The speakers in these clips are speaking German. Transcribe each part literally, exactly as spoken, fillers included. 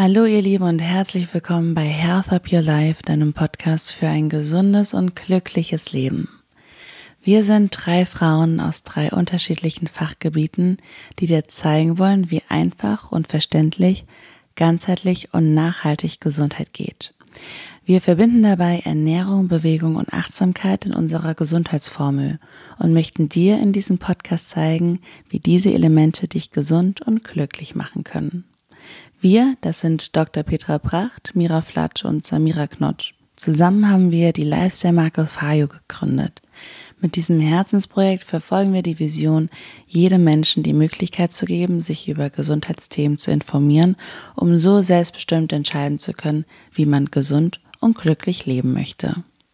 Hallo ihr Lieben und herzlich willkommen bei Health Up Your Life, deinem Podcast für ein gesundes und glückliches Leben. Wir sind drei Frauen aus drei unterschiedlichen Fachgebieten, die dir zeigen wollen, wie einfach und verständlich, ganzheitlich und nachhaltig Gesundheit geht. Wir verbinden dabei Ernährung, Bewegung und Achtsamkeit in unserer Gesundheitsformel und möchten dir in diesem Podcast zeigen, wie diese Elemente dich gesund und glücklich machen können. Wir, das sind Doktor Petra Pracht, Mira Flatsch und Samira Knotsch. Zusammen haben wir die Lifestyle-Marke Fayo gegründet. Mit diesem Herzensprojekt verfolgen wir die Vision, jedem Menschen die Möglichkeit zu geben, sich über Gesundheitsthemen zu informieren, um so selbstbestimmt entscheiden zu können, wie man gesund und glücklich leben möchte.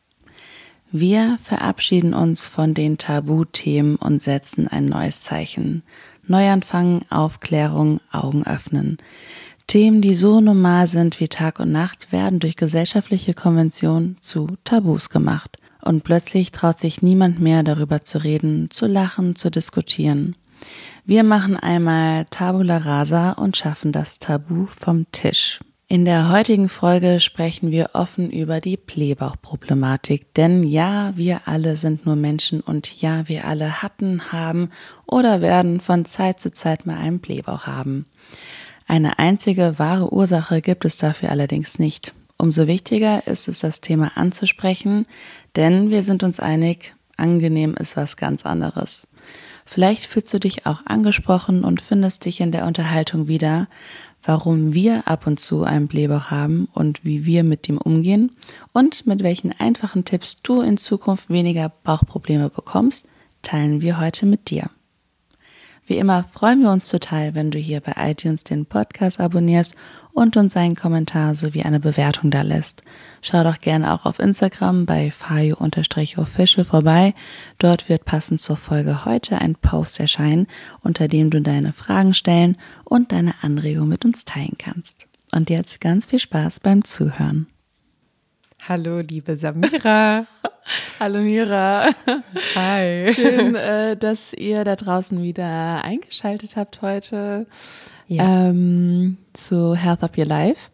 Wir verabschieden uns von den Tabuthemen und setzen ein neues Zeichen. Neuanfang, Aufklärung, Augen öffnen. Themen, die so normal sind wie Tag und Nacht, werden durch gesellschaftliche Konventionen zu Tabus gemacht. Und plötzlich traut sich niemand mehr darüber zu reden, zu lachen, zu diskutieren. Wir machen einmal Tabula Rasa und schaffen das Tabu vom Tisch. In der heutigen Folge sprechen wir offen über die Blähbauchproblematik, denn ja, wir alle sind nur Menschen und ja, wir alle hatten, haben oder werden von Zeit zu Zeit mal einen Blähbauch haben. Eine einzige wahre Ursache gibt es dafür allerdings nicht. Umso wichtiger ist es, das Thema anzusprechen, denn wir sind uns einig, angenehm ist was ganz anderes. Vielleicht fühlst du dich auch angesprochen und findest dich in der Unterhaltung wieder, warum wir ab und zu einen Blähbauch haben und wie wir mit dem umgehen und mit welchen einfachen Tipps du in Zukunft weniger Bauchprobleme bekommst, teilen wir heute mit dir. Wie immer freuen wir uns total, wenn du hier bei iTunes den Podcast abonnierst und uns einen Kommentar sowie eine Bewertung da lässt. Schau doch gerne auch auf Instagram bei fayo-official vorbei. Dort wird passend zur Folge heute ein Post erscheinen, unter dem du deine Fragen stellen und deine Anregungen mit uns teilen kannst. Und jetzt ganz viel Spaß beim Zuhören. Hallo, liebe Samira. Hallo Mira. Hi. Schön, äh, dass ihr da draußen wieder eingeschaltet habt heute ja. ähm, zu Health Up Your Life.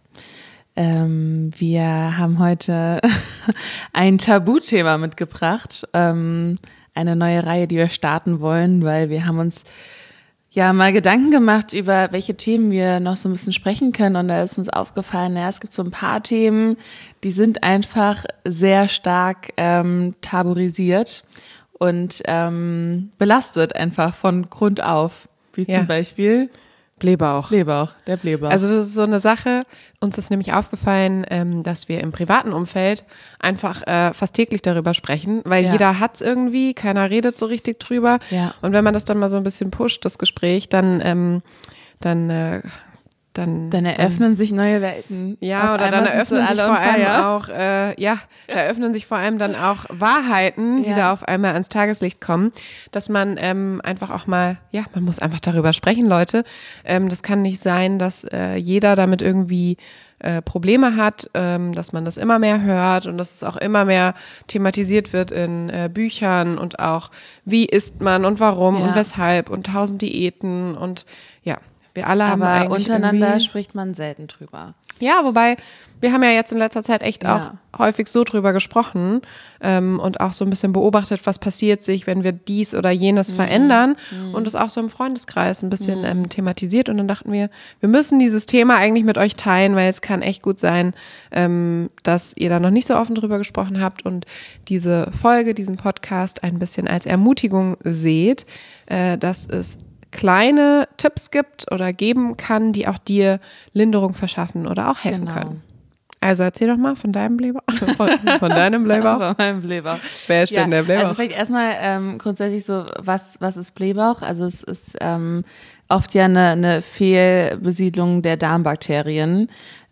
Ähm, wir haben heute ein Tabuthema mitgebracht, ähm, eine neue Reihe, die wir starten wollen, weil wir haben uns ja mal Gedanken gemacht über welche Themen wir noch so ein bisschen sprechen können und da ist uns aufgefallen, ja, es gibt so ein paar Themen, die sind einfach sehr stark ähm, tabuisiert und ähm, belastet einfach von Grund auf, wie ja. zum Beispiel Blähbauch. Blähbauch, der Blähbauch. Also das ist so eine Sache, uns ist nämlich aufgefallen, ähm, dass wir im privaten Umfeld einfach äh, fast täglich darüber sprechen, weil ja. jeder hat's irgendwie, keiner redet so richtig drüber. Ja. Und wenn man das dann mal so ein bisschen pusht, das Gespräch, dann ähm, dann äh, Dann, dann eröffnen dann, sich neue Welten. Ja, oder dann eröffnen sich vor allem auch, äh, ja, da eröffnen sich vor allem dann auch Wahrheiten, die ja. da auf einmal ans Tageslicht kommen, dass man ähm, einfach auch mal, ja, man muss einfach darüber sprechen, Leute. Ähm, das kann nicht sein, dass äh, jeder damit irgendwie äh, Probleme hat, ähm, dass man das immer mehr hört und dass es auch immer mehr thematisiert wird in äh, Büchern und auch, wie isst man und warum ja. und weshalb und tausend Diäten und ja. Wir alle haben aber eigentlich untereinander spricht man selten drüber. Ja, wobei, wir haben ja jetzt in letzter Zeit echt ja. auch häufig so drüber gesprochen ähm, und auch so ein bisschen beobachtet, was passiert sich, wenn wir dies oder jenes mhm. verändern mhm. und es auch so im Freundeskreis ein bisschen mhm. ähm, thematisiert und dann dachten wir, wir müssen dieses Thema eigentlich mit euch teilen, weil es kann echt gut sein, ähm, dass ihr da noch nicht so offen drüber gesprochen habt und diese Folge, diesen Podcast ein bisschen als Ermutigung seht, äh, dass es kleine Tipps gibt oder geben kann, die auch dir Linderung verschaffen oder auch helfen genau. können. Also erzähl doch mal von deinem Blähbauch. Von, von deinem Blähbauch. Von meinem Blähbauch. Wer ist ja, denn der Blähbauch? Also vielleicht erstmal ähm, grundsätzlich so, was, was ist Blähbauch? Also es ist ähm, oft ja eine, eine Fehlbesiedlung der Darmbakterien,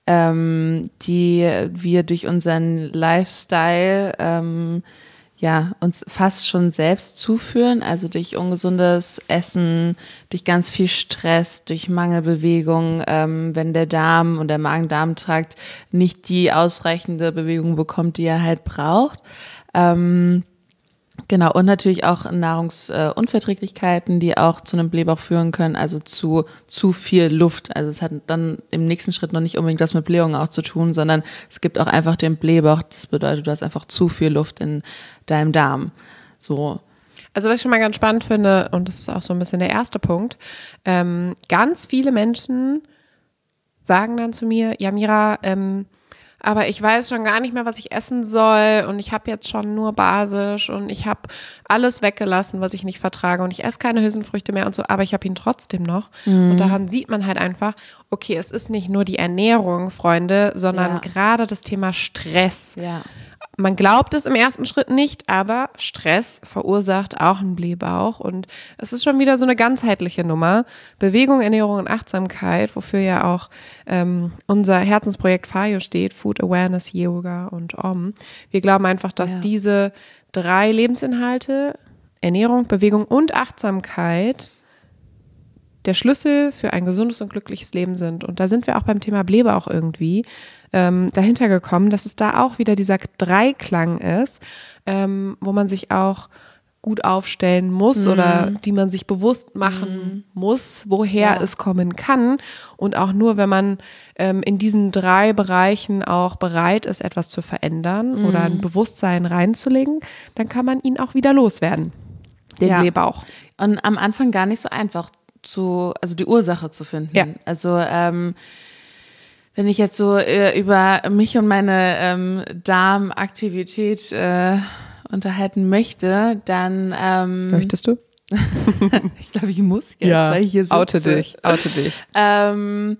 ähm, die wir durch unseren Lifestyle ähm, ja, uns fast schon selbst zuführen, also durch ungesundes Essen, durch ganz viel Stress, durch Mangelbewegung, ähm, wenn der Darm und der Magen-Darm-Trakt nicht die ausreichende Bewegung bekommt, die er halt braucht. Ähm, Genau, und natürlich auch Nahrungsunverträglichkeiten, die auch zu einem Blähbauch führen können, also zu zu viel Luft. Also es hat dann im nächsten Schritt noch nicht unbedingt was mit Blähungen auch zu tun, sondern es gibt auch einfach den Blähbauch. Das bedeutet, du hast einfach zu viel Luft in deinem Darm. So. Also was ich schon mal ganz spannend finde, und das ist auch so ein bisschen der erste Punkt, ähm, ganz viele Menschen sagen dann zu mir, ja Mira, ähm, aber ich weiß schon gar nicht mehr, was ich essen soll und ich habe jetzt schon nur basisch und ich habe alles weggelassen, was ich nicht vertrage und ich esse keine Hülsenfrüchte mehr und so, aber ich habe ihn trotzdem noch. Mhm. Und daran sieht man halt einfach, okay, es ist nicht nur die Ernährung, Freunde, sondern ja. gerade das Thema Stress. Ja. Man glaubt es im ersten Schritt nicht, aber Stress verursacht auch einen Blähbauch und es ist schon wieder so eine ganzheitliche Nummer. Bewegung, Ernährung und Achtsamkeit, wofür ja auch ähm, unser Herzensprojekt F A Y O steht, Food Awareness, Yoga und Om. Wir glauben einfach, dass ja. diese drei Lebensinhalte, Ernährung, Bewegung und Achtsamkeit, der Schlüssel für ein gesundes und glückliches Leben sind. Und da sind wir auch beim Thema Blähbauch irgendwie ähm, dahinter gekommen, dass es da auch wieder dieser Dreiklang ist, ähm, wo man sich auch gut aufstellen muss mm. oder die man sich bewusst machen mm. muss, woher ja. es kommen kann. Und auch nur, wenn man ähm, in diesen drei Bereichen auch bereit ist, etwas zu verändern mm. oder ein Bewusstsein reinzulegen, dann kann man ihn auch wieder loswerden, den ja. Blähbauch. Und am Anfang gar nicht so einfach zu, also die Ursache zu finden. Ja. Also ähm, wenn ich jetzt so äh, über mich und meine ähm, Darmaktivität äh, unterhalten möchte, dann ähm, möchtest du? Ich glaube, ich muss jetzt, ja, weil ich hier sitze. Oute dich, oute dich. Ähm,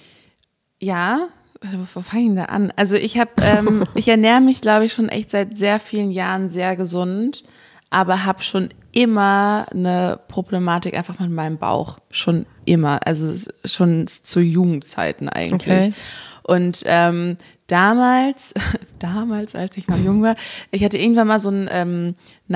ja, wo fange ich denn da an? Also ich habe, ähm, ich ernähre mich, glaube ich, schon echt seit sehr vielen Jahren sehr gesund, aber habe schon immer eine Problematik einfach mit meinem Bauch. Schon immer. Also schon zu Jugendzeiten eigentlich. Okay. Und ähm, damals, damals, als ich noch jung war, ich hatte irgendwann mal so einen ähm,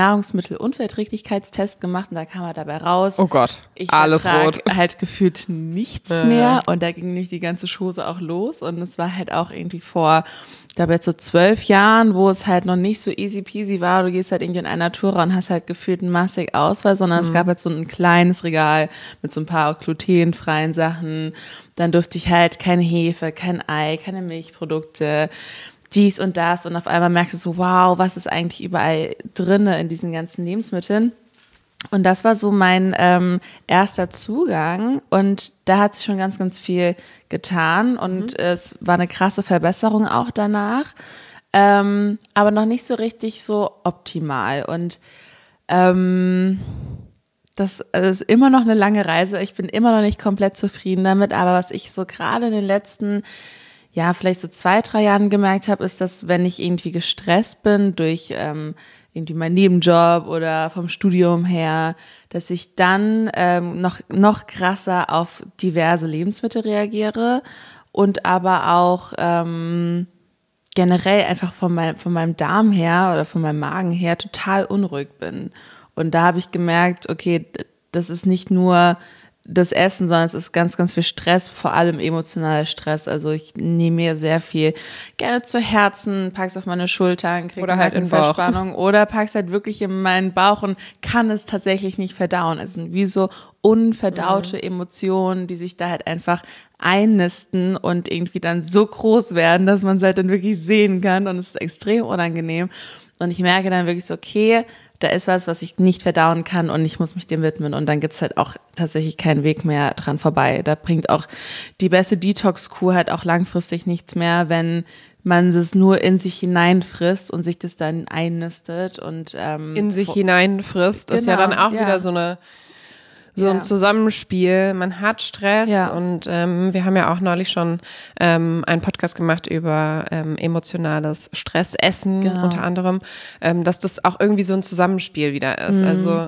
Nahrungsmittelunverträglichkeitstest gemacht und da kam er dabei raus. Oh Gott, ich alles rot. halt gefühlt nichts ja. mehr und da ging nämlich die ganze Chose auch los und es war halt auch irgendwie vor, ich glaube jetzt so zwölf Jahren, wo es halt noch nicht so easy peasy war, du gehst halt irgendwie in ein Natura und hast halt gefühlt einen massig Auswahl, sondern mhm. es gab halt so ein kleines Regal mit so ein paar auch glutenfreien Sachen. Dann durfte ich halt keine Hefe, kein Ei, keine Milchprodukte, dies und das und auf einmal merkst du so, wow, was ist eigentlich überall drinne in diesen ganzen Lebensmitteln? Und das war so mein ähm, erster Zugang und da hat sich schon ganz, ganz viel getan und mhm. es war eine krasse Verbesserung auch danach, ähm, aber noch nicht so richtig so optimal und ähm, das ist immer noch eine lange Reise, ich bin immer noch nicht komplett zufrieden damit, aber was ich so gerade in den letzten, ja vielleicht so zwei, drei Jahren gemerkt habe, ist, dass wenn ich irgendwie gestresst bin durch ähm, irgendwie mein Nebenjob oder vom Studium her, dass ich dann ähm, noch, noch krasser auf diverse Lebensmittel reagiere und aber auch ähm, generell einfach von, mein, von meinem Darm her oder von meinem Magen her total unruhig bin. Und da habe ich gemerkt, okay, das ist nicht nur das Essen, sondern es ist ganz, ganz viel Stress, vor allem emotionaler Stress. Also ich nehme mir sehr viel gerne zu Herzen, pack's auf meine Schultern, kriege oder halt eine Verspannung oder pack's halt wirklich in meinen Bauch und kann es tatsächlich nicht verdauen. Es sind wie so unverdaute mhm. Emotionen, die sich da halt einfach einnisten und irgendwie dann so groß werden, dass man es halt dann wirklich sehen kann und es ist extrem unangenehm. Und ich merke dann wirklich so, okay, da ist was, was ich nicht verdauen kann und ich muss mich dem widmen und dann gibt's halt auch tatsächlich keinen Weg mehr dran vorbei. Da bringt auch die beste Detox-Kur halt auch langfristig nichts mehr, wenn man es nur in sich hineinfrisst und sich das dann einnistet und ähm, in sich hineinfrisst, genau, ist ja dann auch ja. wieder so eine so ein ja. Zusammenspiel. Man hat Stress ja. und ähm, wir haben ja auch neulich schon ähm, einen Podcast gemacht über ähm, emotionales Stressessen genau. unter anderem, ähm, dass das auch irgendwie so ein Zusammenspiel wieder ist. Mhm. Also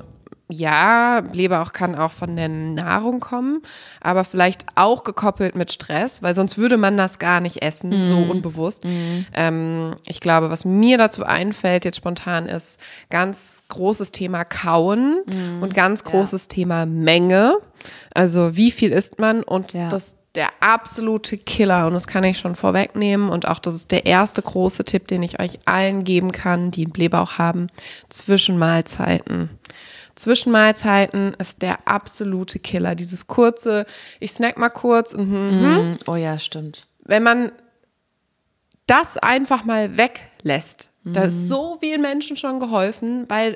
ja, Blähbauch kann auch von der Nahrung kommen, aber vielleicht auch gekoppelt mit Stress, weil sonst würde man das gar nicht essen, mm. so unbewusst. Mm. Ähm, ich glaube, was mir dazu einfällt jetzt spontan ist ganz großes Thema Kauen mm. und ganz großes ja. Thema Menge. Also wie viel isst man und ja. das der absolute Killer und das kann ich schon vorwegnehmen und auch das ist der erste große Tipp, den ich euch allen geben kann, die einen Blähbauch haben, Zwischenmahlzeiten. Zwischenmahlzeiten ist der absolute Killer. Dieses kurze, ich snack mal kurz und hm, mm, oh ja, stimmt. Wenn man das einfach mal weglässt, mm. da ist so vielen Menschen schon geholfen, weil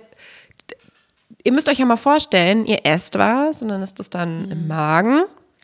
ihr müsst euch ja mal vorstellen, ihr esst was und dann ist das dann mm. im Magen.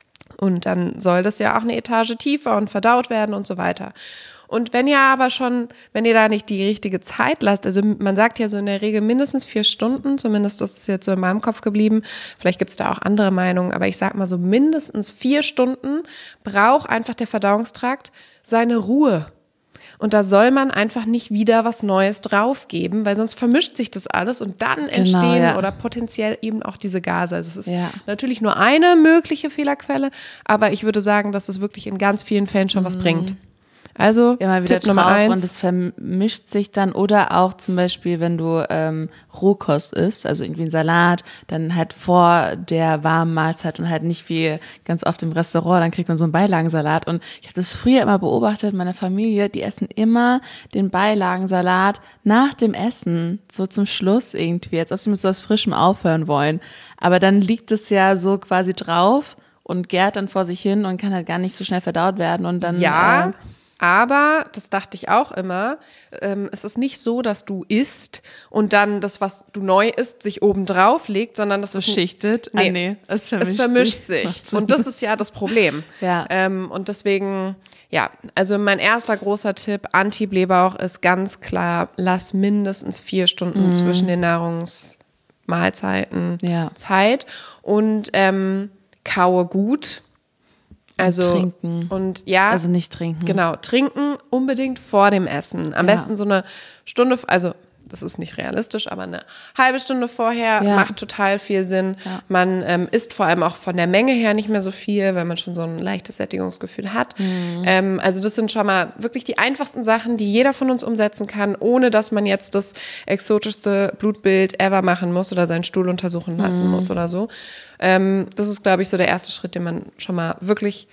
Und dann soll das ja auch eine Etage tiefer und verdaut werden und so weiter. Und wenn ihr aber schon, wenn ihr da nicht die richtige Zeit lasst, also man sagt ja so in der Regel mindestens vier Stunden, zumindest das ist jetzt so in meinem Kopf geblieben, vielleicht gibt es da auch andere Meinungen, aber ich sag mal so mindestens vier Stunden braucht einfach der Verdauungstrakt seine Ruhe. Und da soll man einfach nicht wieder was Neues draufgeben, weil sonst vermischt sich das alles und dann entstehen genau, ja. oder potenziell eben auch diese Gase. Also es ist ja. natürlich nur eine mögliche Fehlerquelle, aber ich würde sagen, dass es wirklich in ganz vielen Fällen schon mhm. was bringt. Also immer wieder Tipp Nummer drauf eins. Und es vermischt sich dann oder auch zum Beispiel, wenn du ähm, Rohkost isst, also irgendwie ein Salat, dann halt vor der warmen Mahlzeit und halt nicht wie ganz oft im Restaurant, dann kriegt man so einen Beilagensalat und ich habe das früher immer beobachtet, meine Familie, die essen immer den Beilagensalat nach dem Essen, so zum Schluss irgendwie, als ob sie mit so was Frischem aufhören wollen, aber dann liegt es ja so quasi drauf und gärt dann vor sich hin und kann halt gar nicht so schnell verdaut werden und dann ja. Äh, Aber, das dachte ich auch immer, ähm, es ist nicht so, dass du isst und dann das, was du neu isst, sich oben drauf legt, sondern das so ist schichtet. Nee, ah, nee es vermischt, es vermischt sich. sich. Und das ist ja das Problem. ja. Ähm, und deswegen, ja, also mein erster großer Tipp, Anti-Blähbauch ist ganz klar, lass mindestens vier Stunden mhm. zwischen den Nahrungsmahlzeiten ja. Zeit und ähm, kaue gut. Also, und trinken. Und ja, also nicht trinken. Genau, trinken unbedingt vor dem Essen. Am ja. besten so eine Stunde, also das ist nicht realistisch, aber eine halbe Stunde vorher ja. macht total viel Sinn. Ja. Man ähm, isst vor allem auch von der Menge her nicht mehr so viel, weil man schon so ein leichtes Sättigungsgefühl hat. Mhm. Ähm, also das sind schon mal wirklich die einfachsten Sachen, die jeder von uns umsetzen kann, ohne dass man jetzt das exotischste Blutbild ever machen muss oder seinen Stuhl untersuchen lassen mhm. muss oder so. Ähm, das ist, glaube ich, so der erste Schritt, den man schon mal wirklich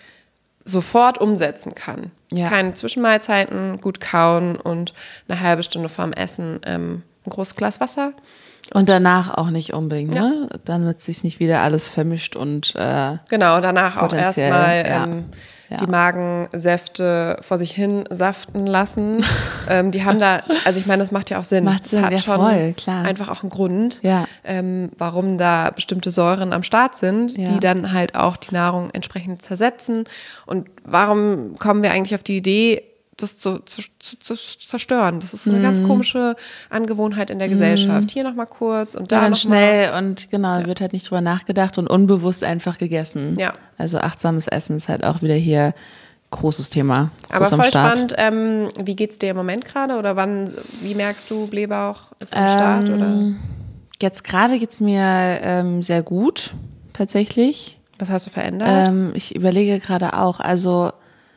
sofort umsetzen kann. Ja. Keine Zwischenmahlzeiten, gut kauen und eine halbe Stunde vorm Essen ähm, ein großes Glas Wasser. Und danach auch nicht unbedingt, ja. ne? Dann wird sich nicht wieder alles vermischt und äh, genau, danach auch erstmal ja. ähm, ja. die Magensäfte vor sich hin saften lassen. ähm, die haben da, also ich meine, das macht ja auch Sinn. Macht das Sinn, hat ja, schon voll, klar. einfach auch einen Grund, ja. ähm, warum da bestimmte Säuren am Start sind, ja. die dann halt auch die Nahrung entsprechend zersetzen. Und warum kommen wir eigentlich auf die Idee, das zu, zu, zu, zu zerstören? Das ist so eine mm. ganz komische Angewohnheit in der Gesellschaft. Mm. Hier nochmal kurz und da ja, noch schnell mal. Und genau, ja. wird halt nicht drüber nachgedacht und unbewusst einfach gegessen. Ja. Also achtsames Essen ist halt auch wieder hier großes Thema. Groß Aber voll am Start. spannend, ähm, wie geht's dir im Moment gerade oder wann, wie merkst du, Blähbauch ist am Start? Ähm, oder? Jetzt gerade geht's mir ähm, sehr gut, tatsächlich. Was hast du verändert? Ähm, ich überlege gerade auch, also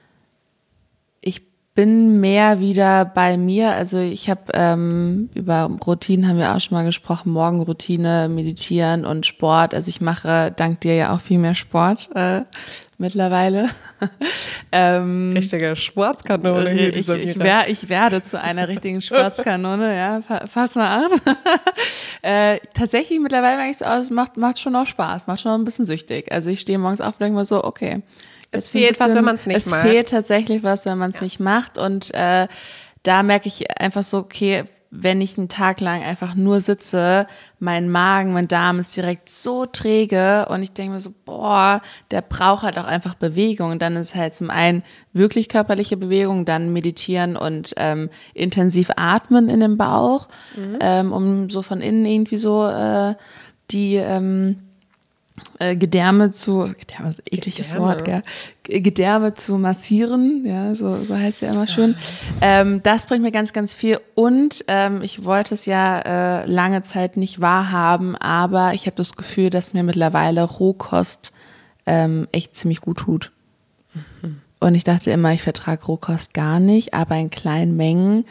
ich bin mehr wieder bei mir, also ich habe ähm, über Routinen haben wir auch schon mal gesprochen, Morgenroutine, Meditieren und Sport, also ich mache dank dir ja auch viel mehr Sport äh, mittlerweile. ähm, Richtige Sportskanone hier, ich, ich, wer, ich werde zu einer richtigen Sportskanone, ja, pass mal an. äh, tatsächlich mittlerweile merke ich so aus, es macht, macht schon auch Spaß, macht schon auch ein bisschen süchtig, also ich stehe morgens auf und denke mal so, okay, es fehlt bisschen, was, wenn man es nicht es macht. Es fehlt tatsächlich was, wenn man es ja. nicht macht. Und äh, da merke ich einfach so, okay, wenn ich einen Tag lang einfach nur sitze, mein Magen, mein Darm ist direkt so träge und ich denke mir so, boah, der braucht halt auch einfach Bewegung. Und dann ist halt zum einen wirklich körperliche Bewegung, dann meditieren und ähm, intensiv atmen in den Bauch, mhm. ähm, um so von innen irgendwie so äh, die ähm, Äh, Gedärme zu, Gedärme ist ein ekliges Gedärme. Wort, gell? Gedärme zu massieren, ja, so, so heißt es ja immer schön. Ähm, das bringt mir ganz, ganz viel und ähm, ich wollte es ja äh, lange Zeit nicht wahrhaben, aber ich habe das Gefühl, dass mir mittlerweile Rohkost ähm, echt ziemlich gut tut. Mhm. Und ich dachte immer, ich vertrage Rohkost gar nicht, aber in kleinen Mengen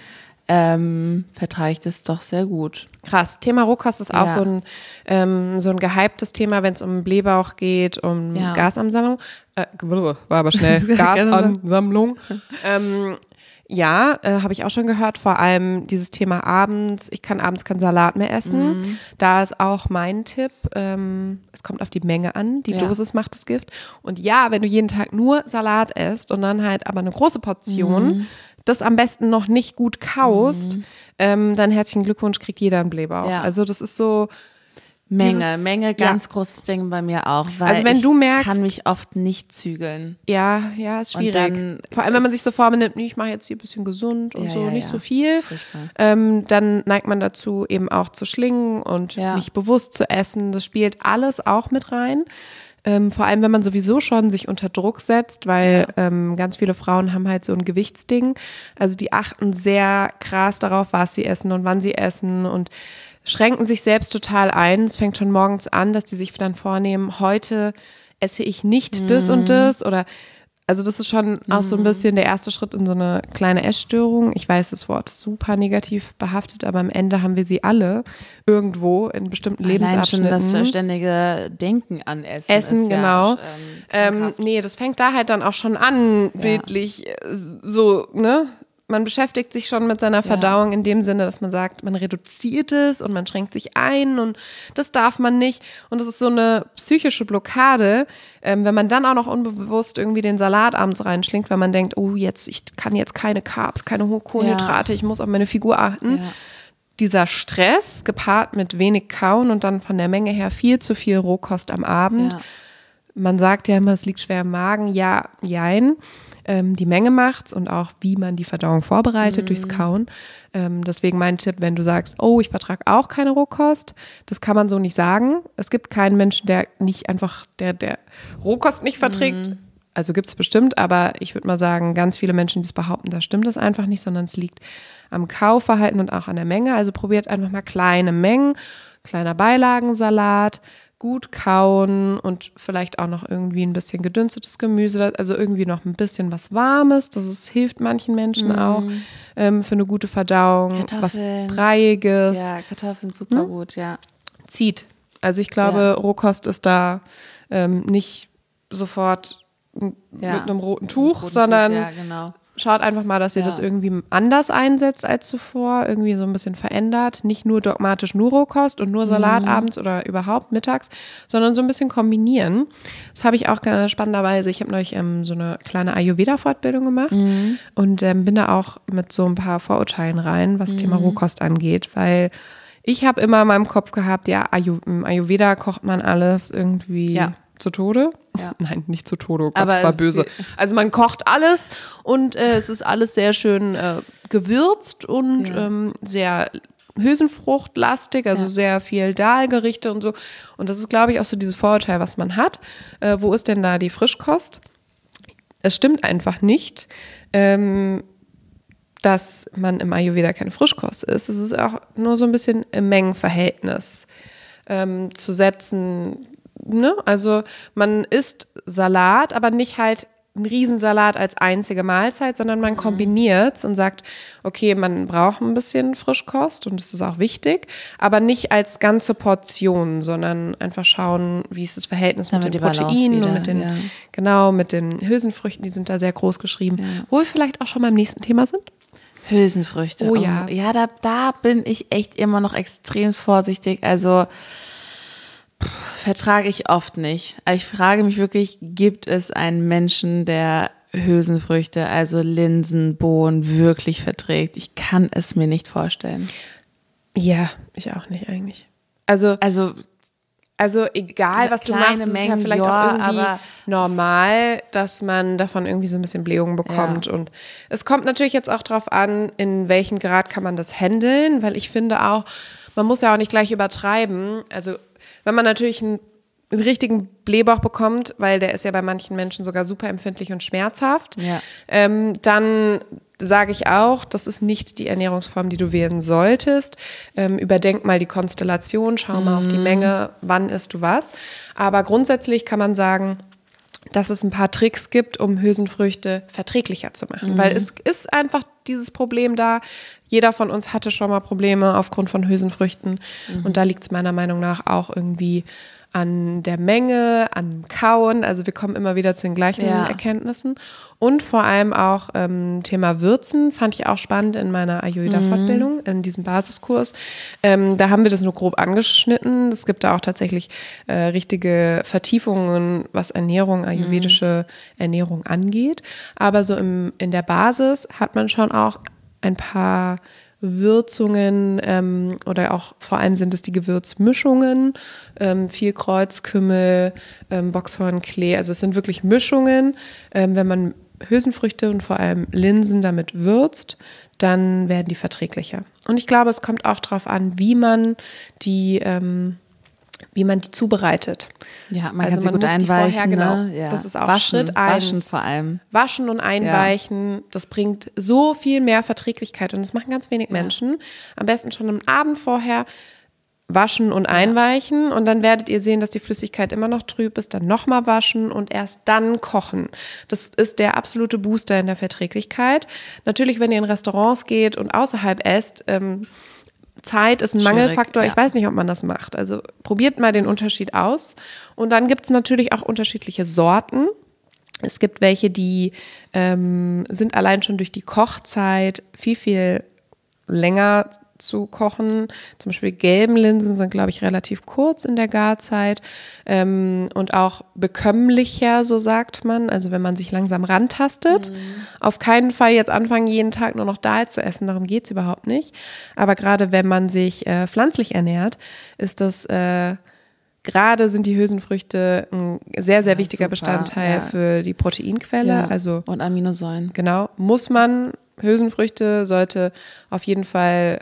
ähm, vertrage ich das doch sehr gut. Krass. Thema Rohkost ist auch Ja. so ein ähm, so ein gehyptes Thema, wenn es um Blähbauch geht, um Ja. Gasansammlung. Äh, war aber schnell. Gasansammlung. ähm, Ja, äh, habe ich auch schon gehört, vor allem dieses Thema abends, ich kann abends keinen Salat mehr essen. Mhm. Da ist auch mein Tipp, ähm, es kommt auf die Menge an, die ja. Dosis macht das Gift. Und ja, wenn du jeden Tag nur Salat isst und dann halt aber eine große Portion, mhm. das am besten noch nicht gut kaust, mhm. ähm, dann herzlichen Glückwunsch, kriegt jeder einen Blähbauch. Ja. Also das ist so... Menge, Dieses, Menge, ganz ja. großes Ding bei mir auch, weil also wenn ich du merkst, kann mich oft nicht zügeln. Ja, ja, ist schwierig. Vor allem, wenn man sich so vornimmt, ich mache jetzt hier ein bisschen gesund und ja, so, ja, nicht ja. so viel, ähm, dann neigt man dazu, eben auch zu schlingen und ja. nicht bewusst zu essen. Das spielt alles auch mit rein. Ähm, vor allem, wenn man sowieso schon sich unter Druck setzt, weil ja. ähm, ganz viele Frauen haben halt so ein Gewichtsding. Also die achten sehr krass darauf, was sie essen und wann sie essen und schränken sich selbst total ein. Es fängt schon morgens an, dass die sich dann vornehmen, heute esse ich nicht mhm. das und das oder also das ist schon mhm. auch so ein bisschen der erste Schritt in so eine kleine Essstörung. Ich weiß, das Wort ist super negativ behaftet, aber am Ende haben wir sie alle irgendwo in bestimmten Allein Lebensabschnitten. Schon das ständige Denken an Essen. Essen, ist genau. Ja, ähm, ähm, nee, das fängt da halt dann auch schon an, ja. bildlich so, ne? Man beschäftigt sich schon mit seiner Verdauung ja. in dem Sinne, dass man sagt, man reduziert es und man schränkt sich ein und das darf man nicht. Und das ist so eine psychische Blockade, ähm, wenn man dann auch noch unbewusst irgendwie den Salat abends reinschlingt, weil man denkt, oh, jetzt, ich kann jetzt keine Carbs, keine hohen Kohlenhydrate, ja. ich muss auf meine Figur achten. Ja. Dieser Stress gepaart mit wenig Kauen und dann von der Menge her viel zu viel Rohkost am Abend. Ja. Man sagt ja immer, es liegt schwer im Magen. Ja, jein. Ähm, die Menge macht's und auch, wie man die Verdauung vorbereitet mhm. durchs Kauen. Ähm, deswegen mein Tipp, wenn du sagst, oh, ich vertrage auch keine Rohkost, das kann man so nicht sagen. Es gibt keinen Menschen, der nicht einfach, der, der Rohkost nicht verträgt. Mhm. Also gibt's bestimmt, aber ich würde mal sagen, ganz viele Menschen, die es behaupten, da stimmt das einfach nicht, sondern es liegt am Kauverhalten und auch an der Menge. Also probiert einfach mal kleine Mengen, kleiner Beilagensalat, gut kauen und vielleicht auch noch irgendwie ein bisschen gedünstetes Gemüse, also irgendwie noch ein bisschen was Warmes, das ist, hilft manchen Menschen mm. auch ähm, für eine gute Verdauung, was Breiiges. Ja, Kartoffeln super hm? gut, ja. Zieht. Also ich glaube, ja. Rohkost ist da ähm, nicht sofort m- ja. mit einem roten Tuch, roten sondern Tuch, ja, genau. Schaut einfach mal, dass ihr ja. das irgendwie anders einsetzt als zuvor, irgendwie so ein bisschen verändert. Nicht nur dogmatisch nur Rohkost und nur Salat mhm. abends oder überhaupt mittags, sondern so ein bisschen kombinieren. Das habe ich auch spannenderweise. Ich habe neulich ähm, so eine kleine Ayurveda-Fortbildung gemacht mhm. und ähm, bin da auch mit so ein paar Vorurteilen rein, was mhm. Thema Rohkost angeht, weil ich habe immer in meinem Kopf gehabt, ja, Ayu- im Ayurveda kocht man alles irgendwie ja. zu Tode. Ja. Nein, nicht zu Tode, oh Gott, aber das war böse. Also man kocht alles und äh, es ist alles sehr schön äh, gewürzt und ja. ähm, sehr Hülsenfruchtlastig, also ja. sehr viel Dahlgerichte und so. Und das ist, glaube ich, auch so dieses Vorurteil, was man hat. Äh, wo ist denn da die Frischkost? Es stimmt einfach nicht, ähm, dass man im Ayurveda keine Frischkost ist. Es ist auch nur so ein bisschen im Mengenverhältnis ähm, zu setzen. Ne? Also man isst Salat, aber nicht halt einen Riesensalat als einzige Mahlzeit, sondern man kombiniert es und sagt, okay, man braucht ein bisschen Frischkost und das ist auch wichtig, aber nicht als ganze Portion, sondern einfach schauen, wie ist das Verhältnis Dann mit den Balance Proteinen wieder, und mit den, ja. genau, mit den Hülsenfrüchten, die sind da sehr groß geschrieben, ja. wo wir vielleicht auch schon beim nächsten Thema sind. Hülsenfrüchte. Oh ja. Oh, ja, da, da bin ich echt immer noch extrem vorsichtig, also vertrage ich oft nicht. Ich frage mich wirklich, gibt es einen Menschen, der Hülsenfrüchte, also Linsen, Bohnen, wirklich verträgt? Ich kann es mir nicht vorstellen. Ja, ich auch nicht eigentlich. Also, also, also egal, was du machst, ist Mengen, ja vielleicht ja, auch irgendwie aber normal, dass man davon irgendwie so ein bisschen Blähungen bekommt. Ja. Und es kommt natürlich jetzt auch drauf an, in welchem Grad kann man das handeln, weil ich finde auch, man muss ja auch nicht gleich übertreiben. Also wenn man natürlich einen, einen richtigen Blähbauch bekommt, weil der ist ja bei manchen Menschen sogar super empfindlich und schmerzhaft, ja. ähm, dann sage ich auch, das ist nicht die Ernährungsform, die du wählen solltest. Ähm, überdenk mal die Konstellation, schau mal mm. auf die Menge, wann isst du was. Aber grundsätzlich kann man sagen, dass es ein paar Tricks gibt, um Hülsenfrüchte verträglicher zu machen. Mm. Weil es ist einfach dieses Problem da. Jeder von uns hatte schon mal Probleme aufgrund von Hülsenfrüchten. Mhm. Und da liegt es meiner Meinung nach auch irgendwie an der Menge, an Kauen. Also wir kommen immer wieder zu den gleichen ja. Erkenntnissen. Und vor allem auch ähm, Thema Würzen fand ich auch spannend in meiner Ayurveda-Fortbildung, mhm. in diesem Basiskurs. Ähm, da haben wir das nur grob angeschnitten. Es gibt da auch tatsächlich äh, richtige Vertiefungen, was Ernährung, ayurvedische mhm. Ernährung angeht. Aber so im, in der Basis hat man schon auch ein paar Würzungen ähm, oder auch vor allem sind es die Gewürzmischungen, ähm, viel Kreuzkümmel, ähm, Boxhornklee, also es sind wirklich Mischungen. Ähm, wenn man Hülsenfrüchte und vor allem Linsen damit würzt, dann werden die verträglicher. Und ich glaube, es kommt auch darauf an, wie man die ähm, wie man die zubereitet. Ja, man also kann sie man gut muss einweichen. Die vorher, genau, ne? ja. Das ist auch waschen, Schritt eins. Waschen vor allem. Waschen und einweichen, ja. das bringt so viel mehr Verträglichkeit und das machen ganz wenig ja. Menschen. Am besten schon am Abend vorher waschen und einweichen ja. und dann werdet ihr sehen, dass die Flüssigkeit immer noch trüb ist, dann nochmal waschen und erst dann kochen. Das ist der absolute Booster in der Verträglichkeit. Natürlich, wenn ihr in Restaurants geht und außerhalb esst, ähm, Zeit ist ein Schwierig, Mangelfaktor. Ja. Ich weiß nicht, ob man das macht. Also probiert mal den Unterschied aus. Und dann gibt es natürlich auch unterschiedliche Sorten. Es gibt welche, die ähm, sind allein schon durch die Kochzeit viel, viel länger zu kochen. Zum Beispiel gelben Linsen sind, glaube ich, relativ kurz in der Garzeit ähm, und auch bekömmlicher, so sagt man. Also wenn man sich langsam rantastet. Mhm. Auf keinen Fall jetzt anfangen, jeden Tag nur noch Dahl zu essen, darum geht es überhaupt nicht. Aber gerade wenn man sich äh, pflanzlich ernährt, ist das äh, gerade sind die Hülsenfrüchte ein sehr, sehr ja, wichtiger super. Bestandteil ja. für die Proteinquelle. Ja. Also, und Aminosäuren. Genau, muss man, Hülsenfrüchte sollte auf jeden Fall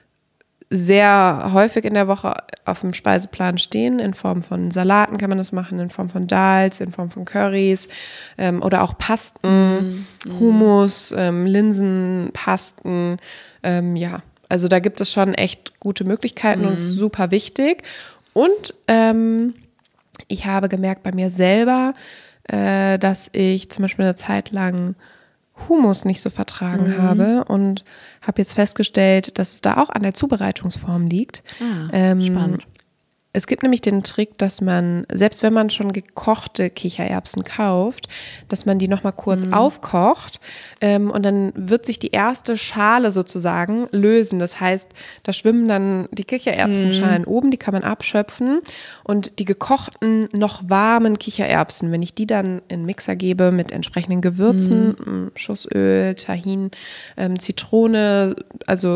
sehr häufig in der Woche auf dem Speiseplan stehen. In Form von Salaten kann man das machen, in Form von Dals, in Form von Currys ähm, oder auch Pasten, mm, Hummus, ähm, Linsenpasten. Ähm, ja, also da gibt es schon echt gute Möglichkeiten mm. und ist super wichtig. Und ähm, ich habe gemerkt bei mir selber, äh, dass ich zum Beispiel eine Zeit lang Hummus nicht so vertragen mhm. habe und habe jetzt festgestellt, dass es da auch an der Zubereitungsform liegt. Ah, ähm, spannend. Es gibt nämlich den Trick, dass man, selbst wenn man schon gekochte Kichererbsen kauft, dass man die nochmal kurz mhm. aufkocht ähm, und dann wird sich die erste Schale sozusagen lösen. Das heißt, da schwimmen dann die Kichererbsenschalen mhm. oben, die kann man abschöpfen und die gekochten, noch warmen Kichererbsen, wenn ich die dann in einen Mixer gebe mit entsprechenden Gewürzen, mhm. Schussöl, Tahin, ähm, Zitrone, also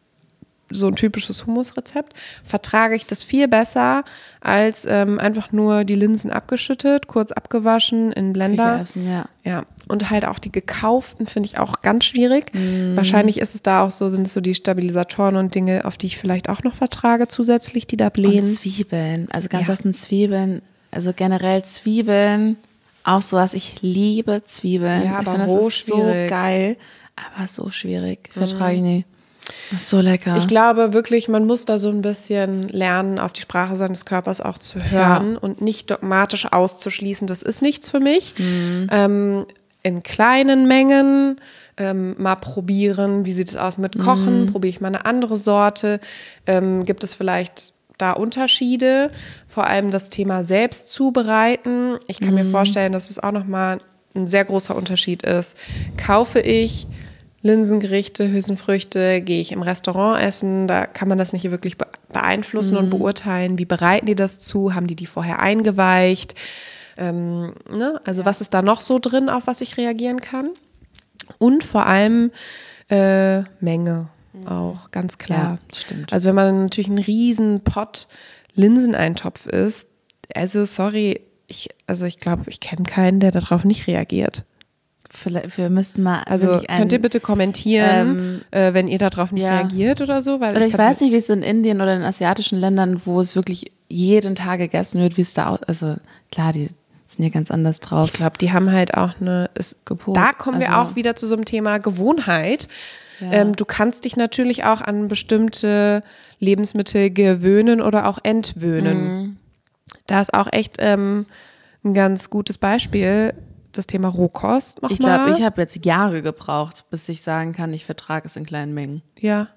so ein typisches Hummusrezept, vertrage ich das viel besser als ähm, einfach nur die Linsen abgeschüttet, kurz abgewaschen in Blender. Ja. ja. Und halt auch die gekauften finde ich auch ganz schwierig. Mm. Wahrscheinlich ist es da auch so, sind es so die Stabilisatoren und Dinge, auf die ich vielleicht auch noch vertrage zusätzlich, die da blähen. Und Zwiebeln, also ganz ja. aus den Zwiebeln, also generell Zwiebeln, auch sowas, ich liebe Zwiebeln. Ja, ich aber finde, das ist so schwierig. geil, aber so schwierig, vertrage ich nie. Das ist so lecker. Ich glaube wirklich, man muss da so ein bisschen lernen, auf die Sprache seines Körpers auch zu hören ja. und nicht dogmatisch auszuschließen, das ist nichts für mich. Mhm. Ähm, in kleinen Mengen ähm, mal probieren, wie sieht es aus mit Kochen, mhm. probiere ich mal eine andere Sorte, ähm, gibt es vielleicht da Unterschiede, vor allem das Thema selbst zubereiten. Ich kann mhm. mir vorstellen, dass es auch nochmal ein sehr großer Unterschied ist. Kaufe ich Linsengerichte, Hülsenfrüchte, gehe ich im Restaurant essen, da kann man das nicht wirklich beeinflussen mhm. und beurteilen. Wie bereiten die das zu? Haben die die vorher eingeweicht? Ähm, ne? Also ja. was ist da noch so drin, auf was ich reagieren kann? Und vor allem äh, Menge mhm. auch, ganz klar. Ja, stimmt. Also wenn man natürlich einen riesen Pott Linseneintopf isst, also sorry, ich, also ich glaube, ich kenne keinen, der darauf nicht reagiert. Vielleicht, wir müssten mal. Also ein, könnt ihr bitte kommentieren, ähm, äh, wenn ihr darauf nicht ja. reagiert oder so? Weil oder ich, ich weiß nicht, wie es in Indien oder in asiatischen Ländern, wo es wirklich jeden Tag gegessen wird, wie es da aus. Also klar, die sind ja ganz anders drauf. Ich glaube, die haben halt auch eine. Ist, da kommen also, wir auch wieder zu so einem Thema Gewohnheit. Ja. Ähm, du kannst dich natürlich auch an bestimmte Lebensmittel gewöhnen oder auch entwöhnen. Mhm. Da ist auch echt ähm, ein ganz gutes Beispiel. das Thema Rohkost nochmal. Ich glaube, ich habe jetzt Jahre gebraucht, bis ich sagen kann, ich vertrage es in kleinen Mengen. Ja.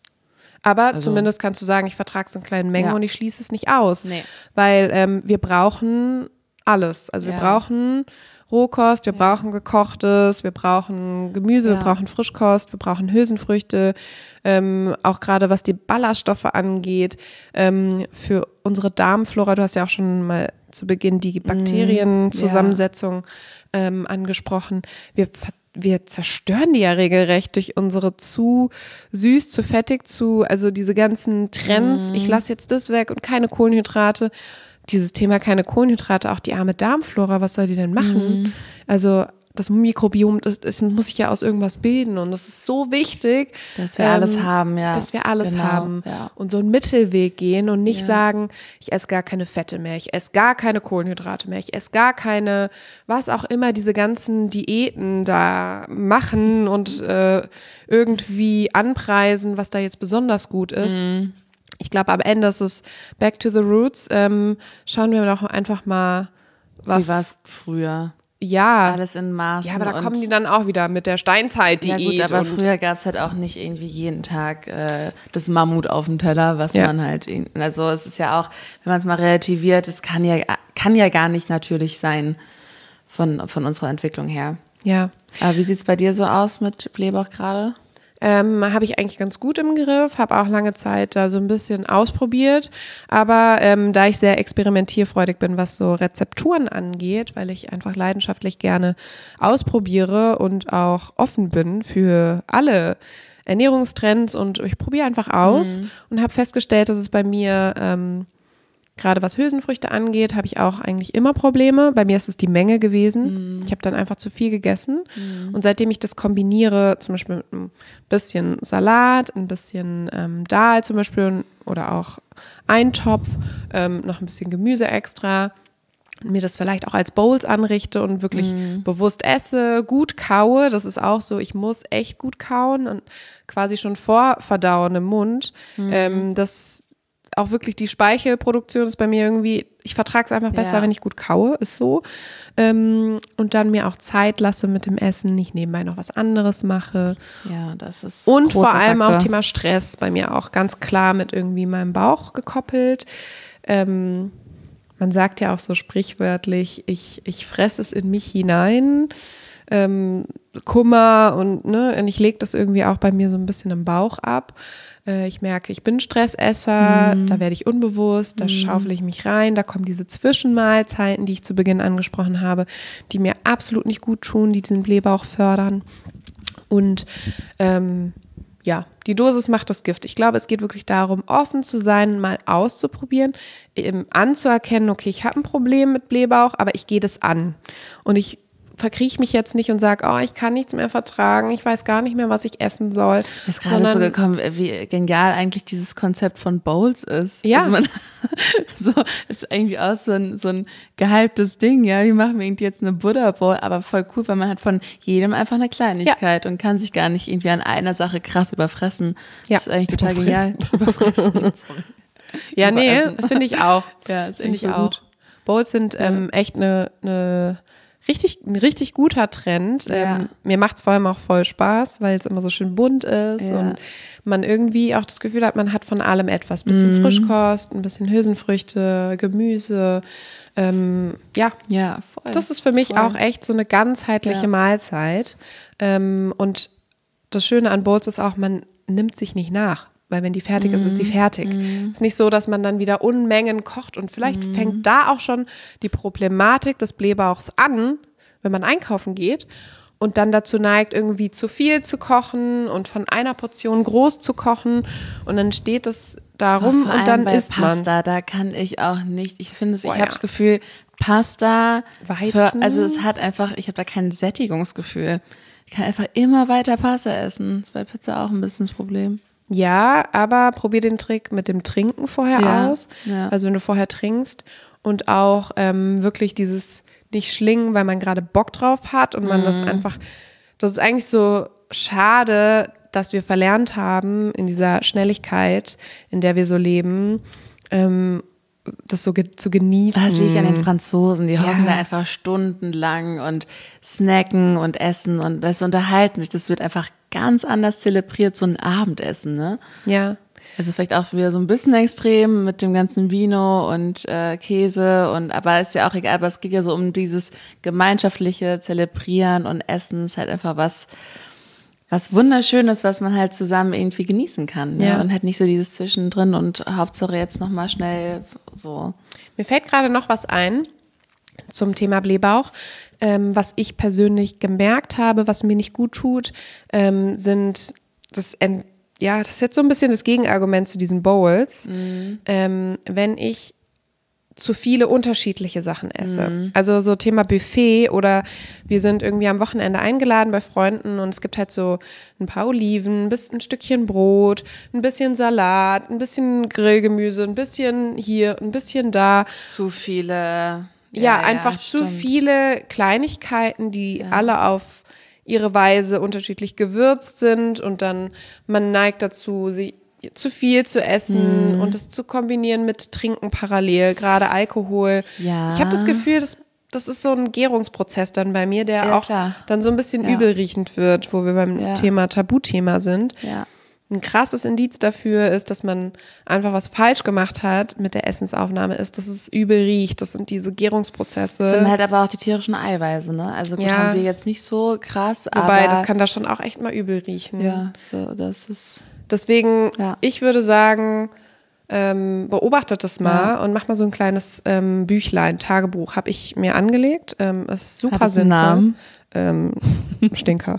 Aber also, zumindest kannst du sagen, ich vertrage es in kleinen Mengen ja. und ich schließe es nicht aus. Nee. Weil ähm, wir brauchen alles. Also wir ja. brauchen Rohkost, wir ja. brauchen Gekochtes, wir brauchen Gemüse, ja. wir brauchen Frischkost, wir brauchen Hülsenfrüchte, ähm, auch gerade was die Ballaststoffe angeht, ähm, für unsere Darmflora, du hast ja auch schon mal zu Beginn die Bakterienzusammensetzung ja. ähm, angesprochen, wir wir zerstören die ja regelrecht durch unsere zu süß, zu fettig, zu, also diese ganzen Trends, mm. ich lasse jetzt das weg und keine Kohlenhydrate. Dieses Thema keine Kohlenhydrate, auch die arme Darmflora, was soll die denn machen? Mm. Also das Mikrobiom, das, das muss sich ja aus irgendwas bilden und das ist so wichtig, dass wir ähm, alles haben, ja. Dass wir alles genau, haben ja. und so einen Mittelweg gehen und nicht ja. sagen, ich esse gar keine Fette mehr, ich esse gar keine Kohlenhydrate mehr, ich esse gar keine, was auch immer diese ganzen Diäten da machen und äh, irgendwie anpreisen, was da jetzt besonders gut ist. Mhm. Ich glaube, am Ende ist es back to the roots. Ähm, schauen wir doch einfach mal, was. Wie war es früher? Ja. Alles in Maßen. Ja, aber da kommen die dann auch wieder mit der Steinzeit-Diät. Ja gut, aber und früher gab es halt auch nicht irgendwie jeden Tag äh, das Mammut auf dem Teller, was ja. man halt, also es ist ja auch, wenn man es mal relativiert, es kann ja, kann ja gar nicht natürlich sein von, von unserer Entwicklung her. Ja. Aber wie sieht es bei dir so aus mit Blähbauch gerade? Ähm, habe ich eigentlich ganz gut im Griff, habe auch lange Zeit da so ein bisschen ausprobiert, aber ähm, da ich sehr experimentierfreudig bin, was so Rezepturen angeht, weil ich einfach leidenschaftlich gerne ausprobiere und auch offen bin für alle Ernährungstrends und ich probiere einfach aus mhm. und habe festgestellt, dass es bei mir ähm, gerade was Hülsenfrüchte angeht, habe ich auch eigentlich immer Probleme. Bei mir ist es die Menge gewesen. Mm. Ich habe dann einfach zu viel gegessen. Mm. Und seitdem ich das kombiniere, zum Beispiel mit ein bisschen Salat, ein bisschen ähm, Dahl zum Beispiel oder auch Eintopf, ähm, noch ein bisschen Gemüse extra, mir das vielleicht auch als Bowls anrichte und wirklich mm. bewusst esse, gut kaue. Das ist auch so, ich muss echt gut kauen und quasi schon vorverdauen im Mund. Mm. Ähm, das auch wirklich die Speichelproduktion ist bei mir irgendwie, ich vertrage es einfach besser, ja. wenn ich gut kaue, ist so. Ähm, und dann mir auch Zeit lasse mit dem Essen, nicht nebenbei noch was anderes mache. Ja, das ist und vor allem Faktor. Auch Thema Stress, bei mir auch ganz klar mit irgendwie meinem Bauch gekoppelt. Ähm, man sagt ja auch so sprichwörtlich, ich, ich fresse es in mich hinein. Ähm, Kummer und ne, und ich lege das irgendwie auch bei mir so ein bisschen im Bauch ab. Äh, ich merke, ich bin Stressesser, mm. da werde ich unbewusst, da mm. schaufel ich mich rein, da kommen diese Zwischenmahlzeiten, die ich zu Beginn angesprochen habe, die mir absolut nicht gut tun, die diesen Blähbauch fördern. Und ähm, ja, die Dosis macht das Gift. Ich glaube, es geht wirklich darum, offen zu sein, mal auszuprobieren, eben anzuerkennen, okay, ich habe ein Problem mit Blähbauch, aber ich gehe das an. Und ich verkrieche mich jetzt nicht und sage, oh, ich kann nichts mehr vertragen, ich weiß gar nicht mehr, was ich essen soll. Ist gerade so gekommen, wie genial eigentlich dieses Konzept von Bowls ist. Ja. Also man, so ist irgendwie auch so ein, so ein gehyptes Ding, ja, wie machen wir irgendwie jetzt eine Buddha Bowl, aber voll cool, weil man hat von jedem einfach eine Kleinigkeit ja. und kann sich gar nicht irgendwie an einer Sache krass überfressen. Ja. Das ist eigentlich total genial. Überfressen. Sorry. Ja, nee, finde ich auch. Ja, ist finde ich auch. Gut. Bowls sind ähm, echt eine, eine Richtig, ein richtig guter Trend. Ja. Ähm, mir macht es vor allem auch voll Spaß, weil es immer so schön bunt ist ja. und man irgendwie auch das Gefühl hat, man hat von allem etwas. Ein bisschen mm. Frischkost, ein bisschen Hülsenfrüchte, Gemüse. Ähm, ja, ja voll. Das ist für mich voll. auch echt so eine ganzheitliche ja. Mahlzeit. Ähm, und das Schöne an Bowls ist auch, man nimmt sich nicht nach. Weil wenn die fertig mm. ist, ist sie fertig. Es mm. ist nicht so, dass man dann wieder Unmengen kocht und vielleicht mm. fängt da auch schon die Problematik des Blähbauchs an, wenn man einkaufen geht und dann dazu neigt, irgendwie zu viel zu kochen und von einer Portion groß zu kochen und dann steht es da rum und dann bei isst man Pasta, da kann ich auch nicht, ich finde es, ich Boah, habe ja. das Gefühl, Pasta, Weizen. Für, also es hat einfach, ich habe da kein Sättigungsgefühl. Ich kann einfach immer weiter Pasta essen. Das ist bei Pizza auch ein bisschen das Problem. Ja, aber probier den Trick mit dem Trinken vorher ja, aus. Ja. Also wenn du vorher trinkst und auch ähm, wirklich dieses nicht schlingen, weil man gerade Bock drauf hat und man mhm. das einfach, das ist eigentlich so schade, dass wir verlernt haben in dieser Schnelligkeit, in der wir so leben, ähm, das so ge- zu genießen. Das liebe ich an den Franzosen, die Ja. hocken da einfach stundenlang und snacken und essen und das unterhalten sich. Das wird einfach ganz anders zelebriert, so ein Abendessen, ne? Ja. Also vielleicht auch wieder so ein bisschen extrem mit dem ganzen Vino und äh, Käse und aber ist ja auch egal, aber es geht ja so um dieses gemeinschaftliche Zelebrieren und Essen ist halt einfach was, was Wunderschönes, was man halt zusammen irgendwie genießen kann. Ne? Ja. Und halt nicht so dieses Zwischendrin und Hauptsache jetzt nochmal schnell so. Mir fällt gerade noch was ein zum Thema Blähbauch. Ähm, was ich persönlich gemerkt habe, was mir nicht gut tut, ähm, sind das Ent- ja, das ist jetzt so ein bisschen das Gegenargument zu diesen Bowls. Mhm. Ähm, wenn ich zu viele unterschiedliche Sachen esse. Mhm. Also so Thema Buffet oder wir sind irgendwie am Wochenende eingeladen bei Freunden und es gibt halt so ein paar Oliven, ein bisschen ein Stückchen Brot, ein bisschen Salat, ein bisschen Grillgemüse, ein bisschen hier, ein bisschen da. Zu viele. Ja, ja einfach ja, zu stimmt. viele Kleinigkeiten, die Ja. alle auf ihre Weise unterschiedlich gewürzt sind und dann man neigt dazu, sich zu viel zu essen Mhm. und es zu kombinieren mit Trinken parallel, gerade Alkohol. Ja. Ich habe das Gefühl, das, das ist so ein Gärungsprozess dann bei mir, der Ja, auch klar. dann so ein bisschen Ja. übelriechend wird, wo wir beim Ja. Thema Tabuthema sind. Ja. Ein krasses Indiz dafür ist, dass man einfach was falsch gemacht hat mit der Essensaufnahme, ist, dass es übel riecht. Das sind diese Gärungsprozesse. Das sind halt aber auch die tierischen Eiweiße, ne? Also gut, Ja. haben wir jetzt nicht so krass, Wobei, aber das kann da schon auch echt mal übel riechen. ja, so, das ist Deswegen, Ja. ich würde sagen, ähm, beobachtet das mal Ja. und macht mal so ein kleines ähm, Büchlein, Tagebuch, habe ich mir angelegt. Ähm, ist super Hat es einen sinnvoll. Namen? Ähm, Stinker.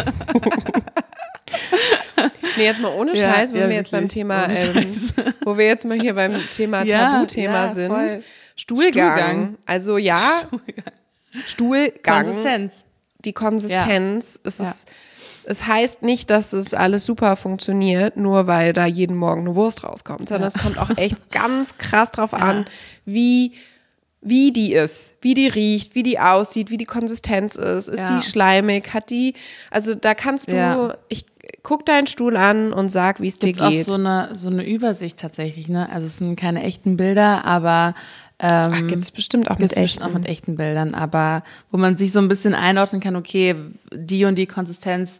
Nee, jetzt mal ohne Ja, Scheiß, wo ja, wir jetzt beim wirklich, Thema, ohne ähm, wo wir jetzt mal hier beim Thema Ja, Tabuthema ja, sind. voll. Stuhlgang. Stuhlgang. Also ja, Stuhlgang. Konsistenz. Die Konsistenz. Es, Ja. ist, es heißt nicht, dass es alles super funktioniert, nur weil da jeden Morgen eine Wurst rauskommt, sondern Ja. es kommt auch echt ganz krass drauf Ja. an, wie, wie die ist, wie die riecht, wie die aussieht, wie die Konsistenz ist. Ist Ja. die schleimig? Hat die, also da kannst du, Ja. ich guck deinen Stuhl an und sag, wie es dir Gibt's auch geht. so eine, so eine Übersicht tatsächlich, ne? Also es sind keine echten Bilder, aber ähm, Ach, gibt's bestimmt auch gibt's mit bestimmt echten. auch mit echten Bildern, aber wo man sich so ein bisschen einordnen kann, okay, die und die Konsistenz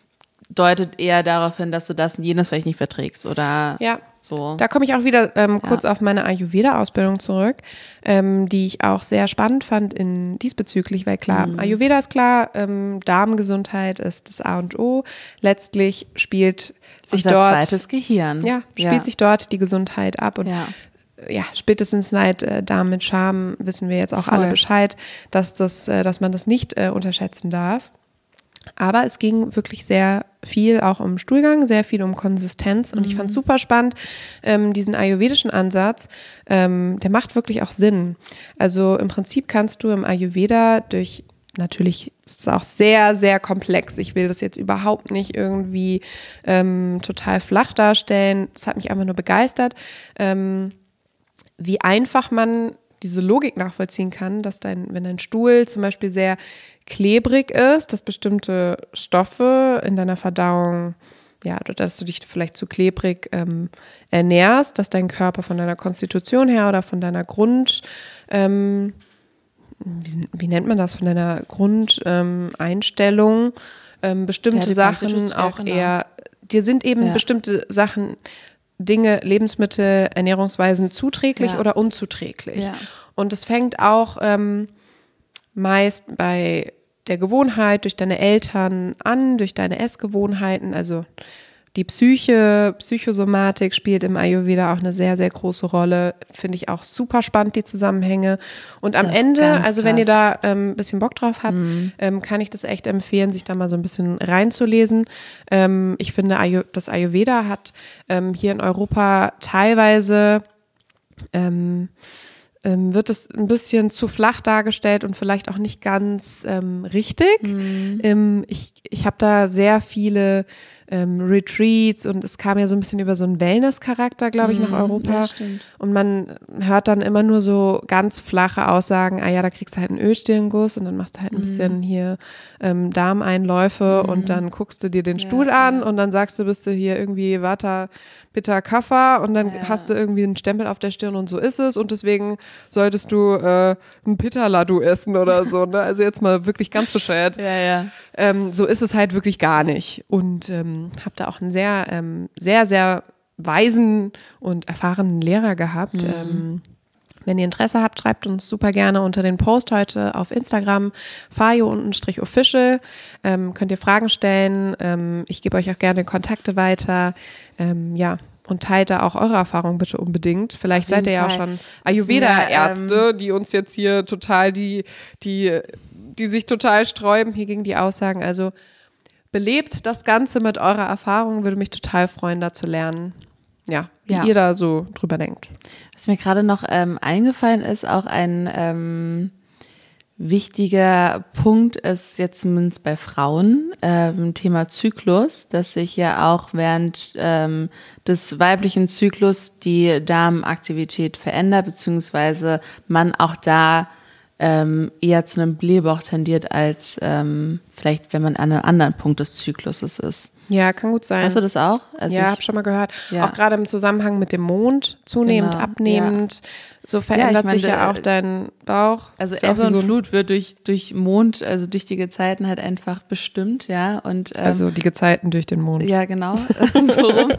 deutet eher darauf hin, dass du das und jenes vielleicht nicht verträgst oder Ja. so. Da komme ich auch wieder ähm, kurz Ja. auf meine Ayurveda-Ausbildung zurück, ähm, die ich auch sehr spannend fand in diesbezüglich, weil klar, Mhm. Ayurveda ist klar, ähm, Darmgesundheit ist das A und O. Letztlich spielt sich Unser dort zweites Gehirn. ja, spielt sich dort die Gesundheit ab und Ja. ja, spätestens seit äh, Darm mit Charme wissen wir jetzt auch Voll. alle Bescheid, dass das, äh, dass man das nicht äh, unterschätzen darf. Aber es ging wirklich sehr viel auch um Stuhlgang, sehr viel um Konsistenz und ich fand es super spannend, ähm, diesen ayurvedischen Ansatz, ähm, der macht wirklich auch Sinn. Also im Prinzip kannst du im Ayurveda durch, natürlich ist es auch sehr, sehr komplex, ich will das jetzt überhaupt nicht irgendwie ähm, total flach darstellen, es hat mich einfach nur begeistert, ähm, wie einfach man diese Logik nachvollziehen kann, dass dein, wenn dein Stuhl zum Beispiel sehr klebrig ist, dass bestimmte Stoffe in deiner Verdauung, ja, dass du dich vielleicht zu klebrig ähm, ernährst, dass dein Körper von deiner Konstitution her oder von deiner Grund, ähm, wie, wie nennt man das, von deiner Grundeinstellung ähm, bestimmte Ja, die Sachen Konstitution, auch genau. eher, dir sind eben Ja. bestimmte Sachen, Dinge, Lebensmittel, Ernährungsweisen zuträglich Ja. oder unzuträglich. Ja. Und es fängt auch ähm, meist bei der Gewohnheit durch deine Eltern an, durch deine Essgewohnheiten. Also die Psyche, Psychosomatik spielt im Ayurveda auch eine sehr, sehr große Rolle. Finde ich auch super spannend, die Zusammenhänge. Und am Das ist Ende, ganz also wenn ihr krass. da ähm, ein bisschen Bock drauf habt, ähm, kann ich das echt empfehlen, sich da mal so ein bisschen reinzulesen. Ähm, ich finde, Ayu- das Ayurveda hat ähm, hier in Europa teilweise ähm, ähm, wird es ein bisschen zu flach dargestellt und vielleicht auch nicht ganz ähm, richtig. Ähm, ich ich habe da sehr viele ähm, Retreats und es kam ja so ein bisschen über so einen Wellness-Charakter, glaube ich, nach Europa. Ja, stimmt. Und man hört dann immer nur so ganz flache Aussagen, ah ja, da kriegst du halt einen Ölstirnguss und dann machst du halt ein bisschen hier ähm, Darmeinläufe Mhm. und dann guckst du dir den Ja, Stuhl an ja. und dann sagst du, bist du hier irgendwie Vata, Pitta, Kapha und dann Ja. hast du irgendwie einen Stempel auf der Stirn und so ist es und deswegen solltest du äh, ein Pitta-Laddu essen oder so, ne? Also jetzt mal wirklich ganz bescheuert. Ja, ja. Ähm, so ist es halt wirklich gar nicht. Und ähm, habe da auch einen sehr, ähm, sehr, sehr weisen und erfahrenen Lehrer gehabt. Mhm. Ähm, wenn ihr Interesse habt, schreibt uns super gerne unter den Post heute auf Instagram, fayo-official. Ähm, könnt ihr Fragen stellen. Ähm, ich gebe euch auch gerne Kontakte weiter. Ähm, ja, und teilt da auch eure Erfahrungen bitte unbedingt. Vielleicht Auf jeden seid ihr ja auch Fall. schon Ist Ayurveda-Ärzte, die uns jetzt hier total, die, die, die sich total sträuben hier gegen die Aussagen. Also belebt das Ganze mit eurer Erfahrung, würde mich total freuen, da zu lernen. Ja, wie Ja. ihr da so drüber denkt. Was mir gerade noch ähm, eingefallen ist, auch ein ähm, wichtiger Punkt ist jetzt zumindest bei Frauen, ähm, Thema Zyklus, dass sich ja auch während ähm, des weiblichen Zyklus die Darmaktivität verändert, beziehungsweise man auch da ähm, eher zu einem Blähbauch tendiert, als ähm, vielleicht, wenn man an einem anderen Punkt des Zykluses ist. Ja, kann gut sein. Hast du das auch? Also ja, ich- habe schon mal gehört. Ja. Auch gerade im Zusammenhang mit dem Mond, zunehmend, Genau, abnehmend. So verändert meine, sich ja auch äh, dein Bauch. Also Ist auch Ebbe wie und so ein- Flut wird durch, durch Mond, also durch die Gezeiten halt einfach bestimmt, ja. Und ähm, Also die Gezeiten durch den Mond. ja, genau, so rum.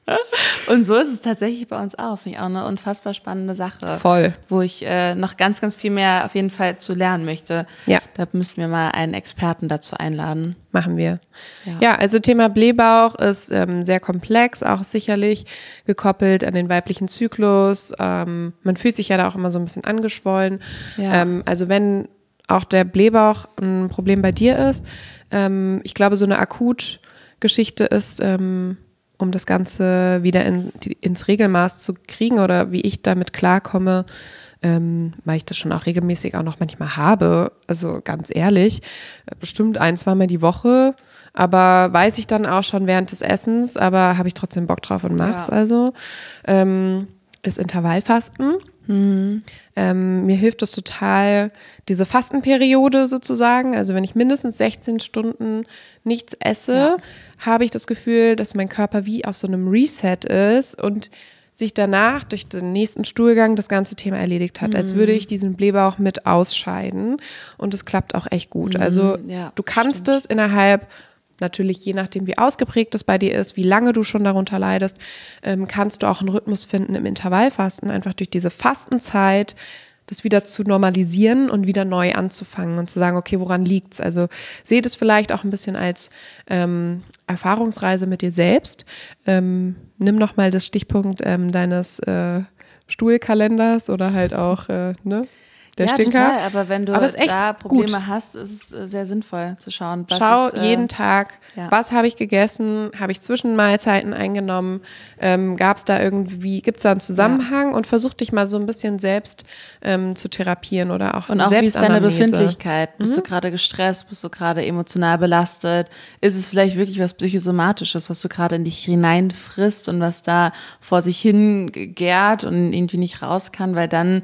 Und so ist es tatsächlich bei uns auch. Finde ich auch eine unfassbar spannende Sache. Voll. Wo ich äh, noch ganz, ganz viel mehr auf jeden Fall zu lernen möchte. Ja. Da müssten wir mal einen Experten dazu einladen. Machen wir. Ja. Ja, also Thema Blähbauch ist ähm, sehr komplex, auch sicherlich gekoppelt an den weiblichen Zyklus. Ähm, man fühlt sich ja da auch immer so ein bisschen angeschwollen. Ja. Ähm, also wenn auch der Blähbauch ein Problem bei dir ist, ähm, ich glaube, so eine Akutgeschichte ist, ähm, um das Ganze wieder in, die, ins Regelmaß zu kriegen oder wie ich damit klarkomme, ähm, weil ich das schon auch regelmäßig auch noch manchmal habe, also ganz ehrlich, bestimmt ein, zweimal die Woche, aber weiß ich dann auch schon während des Essens, aber habe ich trotzdem Bock drauf und mach's Ja. also, ähm, ist Intervallfasten. Mhm. Ähm, mir hilft es total, diese Fastenperiode sozusagen, also wenn ich mindestens sechzehn Stunden nichts esse, Ja. habe ich das Gefühl, dass mein Körper wie auf so einem Reset ist und sich danach durch den nächsten Stuhlgang das ganze Thema erledigt hat, als würde ich diesen Blähbauch mit ausscheiden und es klappt auch echt gut. Also ja, du kannst stimmt. es innerhalb, natürlich je nachdem, wie ausgeprägt es bei dir ist, wie lange du schon darunter leidest, ähm, kannst du auch einen Rhythmus finden im Intervallfasten, einfach durch diese Fastenzeit das wieder zu normalisieren und wieder neu anzufangen und zu sagen, okay, woran liegt's? Also seht es vielleicht auch ein bisschen als ähm, Erfahrungsreise mit dir selbst. Ähm, nimm nochmal das Stichpunkt ähm, deines äh, Stuhlkalenders oder halt auch, äh, ne? Der ja, Stinker. total, aber wenn du Aber es ist echt da Probleme gut. hast, ist es äh, sehr sinnvoll zu schauen. Was Schau ist, äh, jeden Tag, ja. was habe ich gegessen, habe ich Zwischenmahlzeiten eingenommen, ähm, gab es da irgendwie, gibt es da einen Zusammenhang und versuch dich mal so ein bisschen selbst ähm, zu therapieren oder auch Und eine auch, wie ist deine Selbstanamnese. Befindlichkeit? Bist du gerade gestresst? Bist du gerade emotional belastet? Ist es vielleicht wirklich was Psychosomatisches, was du gerade in dich hineinfrisst und was da vor sich hin gärt und irgendwie nicht raus kann? Weil dann,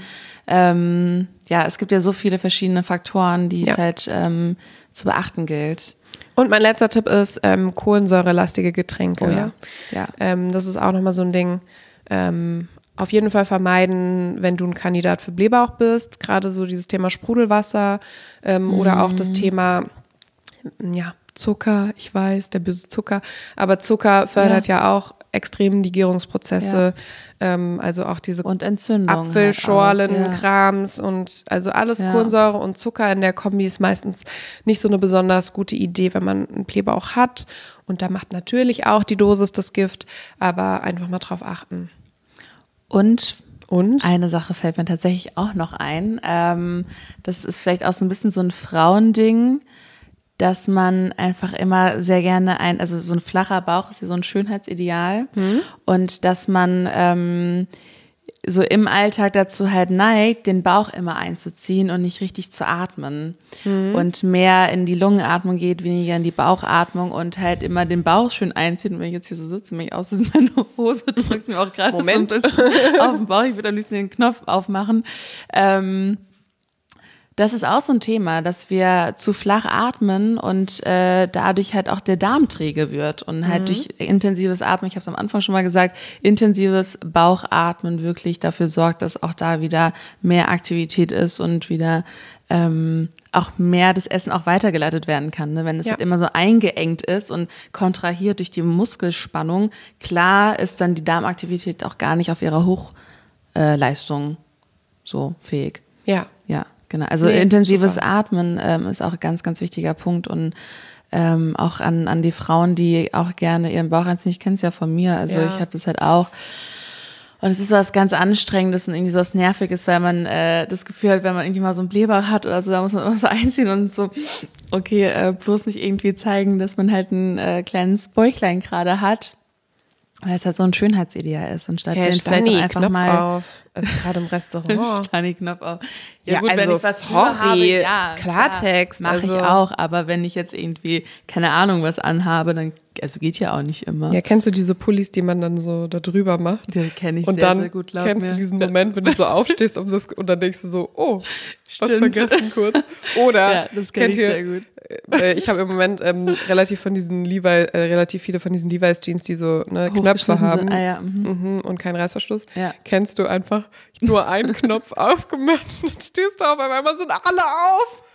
ähm, ja, es gibt ja so viele verschiedene Faktoren, die Ja. es halt ähm, zu beachten gilt. Und mein letzter Tipp ist ähm, kohlensäurelastige Getränke. Oh ja. Ja. Ähm, das ist auch nochmal so ein Ding. Ähm, auf jeden Fall vermeiden, wenn du ein Kandidat für Blähbauch bist, gerade so dieses Thema Sprudelwasser ähm, mhm. oder auch das Thema, ja, Zucker, ich weiß, der böse Zucker, aber Zucker fördert ja, ja auch extrem die Gärungsprozesse, ja. ähm, also auch diese und Entzündung Apfelschorlen-Krams halt ja. und also alles ja. Kohlensäure und Zucker in der Kombi ist meistens nicht so eine besonders gute Idee, wenn man einen Blähbauch hat und da macht natürlich auch die Dosis das Gift, aber einfach mal drauf achten. Und Und? Eine Sache fällt mir tatsächlich auch noch ein, ähm, das ist vielleicht auch so ein bisschen so ein Frauending, dass man einfach immer sehr gerne ein, also so ein flacher Bauch ist ja so ein Schönheitsideal mhm. und dass man ähm, so im Alltag dazu halt neigt, den Bauch immer einzuziehen und nicht richtig zu atmen mhm. und mehr in die Lungenatmung geht, weniger in die Bauchatmung und halt immer den Bauch schön einzieht. Und wenn ich jetzt hier so sitze, mich aus, meine Hose drückt mir auch gerade so ein bisschen auf den Bauch. Ich würde am liebsten den Knopf aufmachen. Ähm, Das ist auch so ein Thema, dass wir zu flach atmen und äh, dadurch halt auch der Darm träge wird und halt mhm. durch intensives Atmen, ich habe es am Anfang schon mal gesagt, intensives Bauchatmen wirklich dafür sorgt, dass auch da wieder mehr Aktivität ist und wieder ähm, auch mehr das Essen auch weitergeleitet werden kann. Ne? Wenn es ja. halt immer so eingeengt ist und kontrahiert durch die Muskelspannung, klar ist dann die Darmaktivität auch gar nicht auf ihrer Hochleistung äh, so fähig. Ja. Ja. Genau, also nee, intensives super. Atmen ähm, ist auch ein ganz, ganz wichtiger Punkt und ähm, auch an, an die Frauen, die auch gerne ihren Bauch einziehen. Ich kenne es ja von mir, also ja. ich habe das halt auch. Und es ist so was ganz Anstrengendes und irgendwie so was Nerviges, weil man äh, das Gefühl hat, wenn man irgendwie mal so einen Blähbauch hat oder so, da muss man immer so einziehen und so, okay, äh, bloß nicht irgendwie zeigen, dass man halt ein äh, kleines Bäuchlein gerade hat. Weil es halt so ein Schönheitsideal ist, anstatt hey, den Stani, vielleicht auch einfach Knopf mal auf. Also gerade im Restaurant. Stani, Knopf auf. Ja, ja gut, also wenn ich was sorry, habe, ja, Klartext. Mache also. ich auch, aber wenn ich jetzt irgendwie, keine Ahnung, was anhabe, dann, also geht ja auch nicht immer. Ja, kennst du diese Pullis, die man dann so da drüber macht? Die kenne ich und sehr, dann sehr gut, glaub kennst mir. du diesen Moment, wenn du so aufstehst und, das, und dann denkst du so, oh, was Stimmt. vergessen kurz. Oder, ja, das kenn ich ihr, sehr gut. Äh, ich habe im Moment ähm, relativ von diesen Levi, äh, relativ viele von diesen Levi's Jeans, die so ne, Knöpfe haben ah, ja, mhm. Mhm, und keinen Reißverschluss. Ja. Kennst du einfach nur einen Knopf aufgemacht und dann stehst du auf, auf einmal sind alle auf.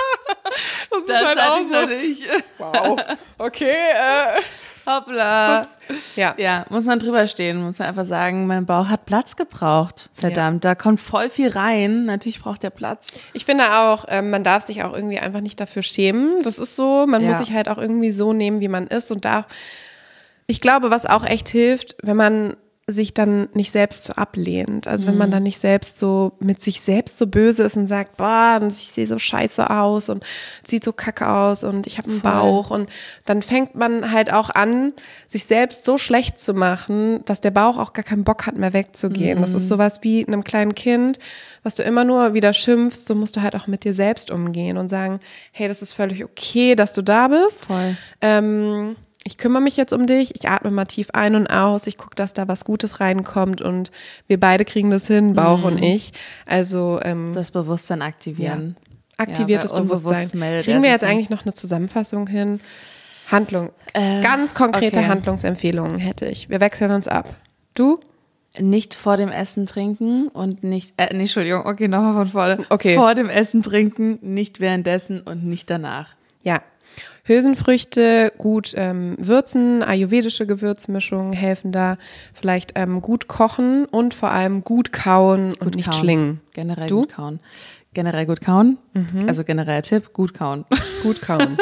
das, das ist halt auch so. Nicht. Wow. Okay. Äh. Hoppla. Ups. Ja. ja, muss man drüber stehen, muss man einfach sagen, mein Bauch hat Platz gebraucht. Verdammt, ja. Da kommt voll viel rein. Natürlich braucht der Platz. Ich finde auch, ähm, man darf sich auch irgendwie einfach nicht dafür schämen. Das ist so, man ja. muss sich halt auch irgendwie so nehmen, wie man ist und darf. Ich glaube, was auch echt hilft, wenn man sich dann nicht selbst so ablehnt. Also wenn man dann nicht selbst so mit sich selbst so böse ist und sagt, boah, ich sehe so scheiße aus und sieht so kacke aus und ich habe einen Voll. Bauch und dann fängt man halt auch an, sich selbst so schlecht zu machen, dass der Bauch auch gar keinen Bock hat, mehr wegzugehen. Mhm. Das ist sowas wie einem kleinen Kind, was du immer nur wieder schimpfst, so musst du halt auch mit dir selbst umgehen und sagen, hey, das ist völlig okay, dass du da bist. Toll. Ähm, Ich kümmere mich jetzt um dich, ich atme mal tief ein und aus, ich gucke, dass da was Gutes reinkommt und wir beide kriegen das hin, Bauch mhm. und ich. Also ähm, das Bewusstsein aktivieren. Ja. Aktiviertes ja, Bewusstsein. Kriegen wir jetzt eigentlich noch eine Zusammenfassung hin? Handlung. Äh, Ganz konkrete okay. Handlungsempfehlungen hätte ich. Wir wechseln uns ab. Du? Nicht vor dem Essen trinken und nicht, äh, nee, Entschuldigung, okay, nochmal von vorne. Okay. Vor dem Essen trinken, nicht währenddessen und nicht danach. Ja. Hülsenfrüchte gut ähm, würzen, ayurvedische Gewürzmischungen helfen da, vielleicht ähm, gut kochen und vor allem gut kauen gut und nicht kauen. Schlingen. Generell du? gut kauen. Generell gut kauen, mhm. also generell Tipp, gut kauen. Gut kauen.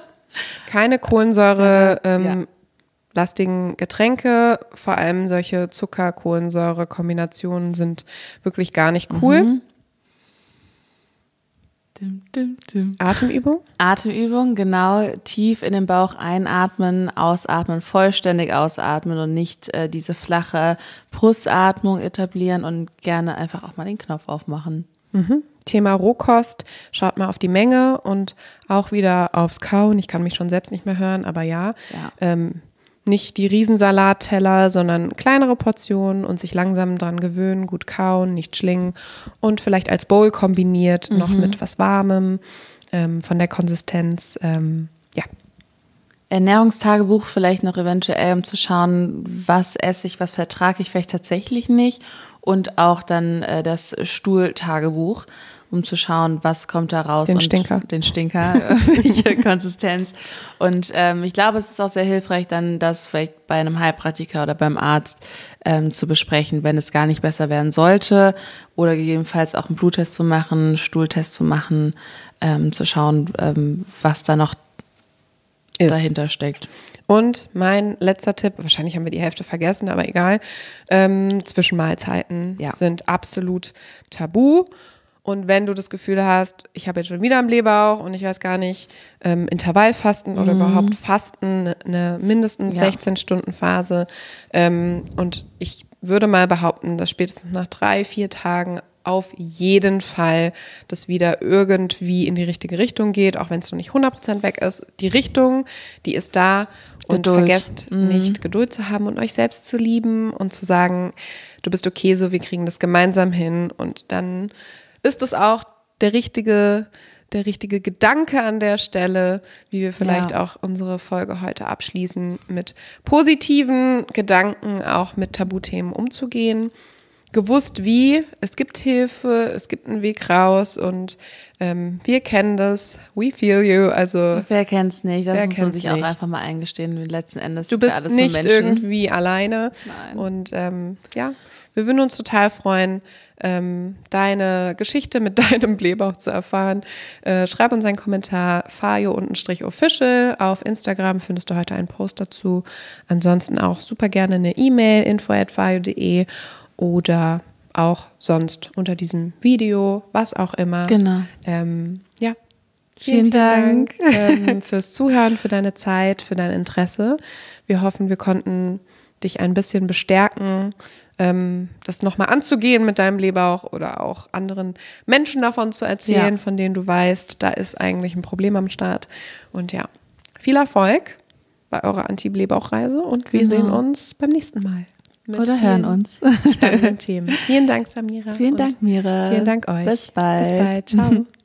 Keine Kohlensäure ähm, ja. lastigen Getränke, vor allem solche Zucker-Kohlensäure-Kombinationen sind wirklich gar nicht cool. Mhm. Dim, dim, dim. Atemübung? Atemübung, genau. Tief in den Bauch einatmen, ausatmen, vollständig ausatmen und nicht äh, diese flache Brustatmung etablieren und gerne einfach auch mal den Knopf aufmachen. Mhm. Thema Rohkost, schaut mal auf die Menge und auch wieder aufs Kauen. Ich kann mich schon selbst nicht mehr hören, aber ja. ja. Ähm, nicht die Riesensalatteller, sondern kleinere Portionen und sich langsam dran gewöhnen, gut kauen, nicht schlingen und vielleicht als Bowl kombiniert, mhm. noch mit was Warmem, ähm, von der Konsistenz, ähm, ja. Ernährungstagebuch vielleicht noch eventuell, um zu schauen, was esse ich, was vertrage ich vielleicht tatsächlich nicht und auch dann äh, das Stuhltagebuch, um zu schauen, was kommt da raus. Den und Stinker. Den Stinker, welche Konsistenz. Und ähm, ich glaube, es ist auch sehr hilfreich, dann das vielleicht bei einem Heilpraktiker oder beim Arzt ähm, zu besprechen, wenn es gar nicht besser werden sollte oder gegebenenfalls auch einen Bluttest zu machen, einen Stuhltest zu machen, ähm, zu schauen, ähm, was da noch ist. Dahinter steckt. Und mein letzter Tipp, wahrscheinlich haben wir die Hälfte vergessen, aber egal, ähm, Zwischenmahlzeiten ja. sind absolut tabu. Und wenn du das Gefühl hast, ich habe jetzt schon wieder einen Blähbauch und ich weiß gar nicht, ähm, Intervallfasten oder mhm. überhaupt Fasten, eine mindestens ja. sechzehn Stunden Phase ähm, und ich würde mal behaupten, dass spätestens nach drei, vier Tagen auf jeden Fall das wieder irgendwie in die richtige Richtung geht, auch wenn es noch nicht hundert Prozent weg ist. Die Richtung, die ist da und Geduld. vergesst Mhm. nicht, Geduld zu haben und euch selbst zu lieben und zu sagen, du bist okay so, wir kriegen das gemeinsam hin und dann ist es auch der richtige, der richtige Gedanke an der Stelle, wie wir vielleicht Ja. auch unsere Folge heute abschließen, mit positiven Gedanken auch mit Tabuthemen umzugehen. Gewusst wie, es gibt Hilfe, es gibt einen Weg raus und ähm, wir kennen das, we feel you, also Wer kennt's nicht, das wer muss man kennt's sich auch nicht. einfach mal eingestehen, letzten Endes Du sind wir bist alles nur nicht Menschen. irgendwie alleine. Nein. Und ähm, ja, wir würden uns total freuen, ähm, deine Geschichte mit deinem Blähbauch zu erfahren. Äh, schreib uns einen Kommentar, fajo-official. Auf Instagram findest du heute einen Post dazu. Ansonsten auch super gerne eine E-Mail, info at fajo punkt de oder auch sonst unter diesem Video, was auch immer. Genau. Ähm, ja. Vielen, vielen Dank, Dank ähm, fürs Zuhören, für deine Zeit, für dein Interesse. Wir hoffen, wir konnten dich ein bisschen bestärken, ähm, das nochmal anzugehen mit deinem Blähbauch oder auch anderen Menschen davon zu erzählen, Ja. von denen du weißt, da ist eigentlich ein Problem am Start. Und ja, viel Erfolg bei eurer Anti-Blähbauchreise und wir Genau. sehen uns beim nächsten Mal. Mit Oder vielen hören uns. spannenden Themen. Vielen Dank, Samira. Vielen und Dank, Mira. Vielen Dank euch. Bis bald. Bis bald. Ciao.